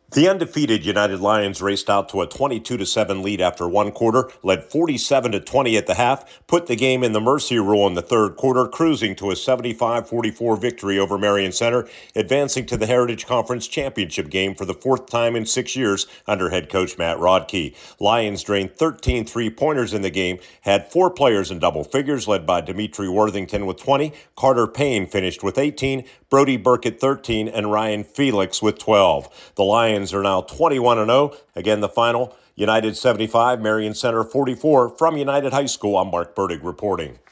The undefeated United Lions raced out to a 22-7 lead after one quarter, led 47-20 at the half, put the game in the mercy rule in the third quarter, cruising to a 75-44 victory over Marion Center, advancing to the Heritage Conference Championship game for the fourth time in 6 years under head coach Matt Rodkey. Lions drained 13 three-pointers in the game, had 4 players in double figures, led by Dimitri Worthington with 20, Carter Payne finished with 18, Brody Burkett 13, and Ryan Felix with 12. The Lions are now 21-0. Again, the final, United 75, Marion Center 44. From United High School, I'm Mark Burdig reporting.